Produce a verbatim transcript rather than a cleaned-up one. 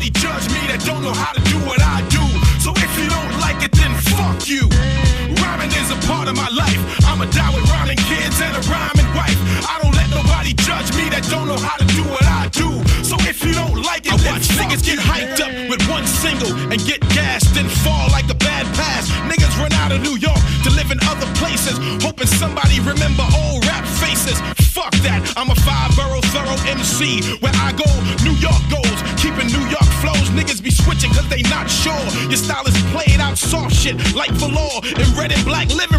nobody judge me that don't know how to do what I do. So if you don't like it, then fuck you. Rhyming is a part of my life. I'ma die with rhyming kids and a rhyming wife. I don't let nobody judge me that don't know how to do what I do. So if you don't like it, I then watch fuck niggas you. Get hyped up with one single and get gassed, then fall like a bad pass. Niggas run out of New York to live in other places, hoping somebody remember old rap faces. Fuck that, I'm a five-borough thorough M C. Where I go, New York goes. Keeping New York flows, niggas be switching cause they not sure. Your style is played out soft shit like velour in red and black living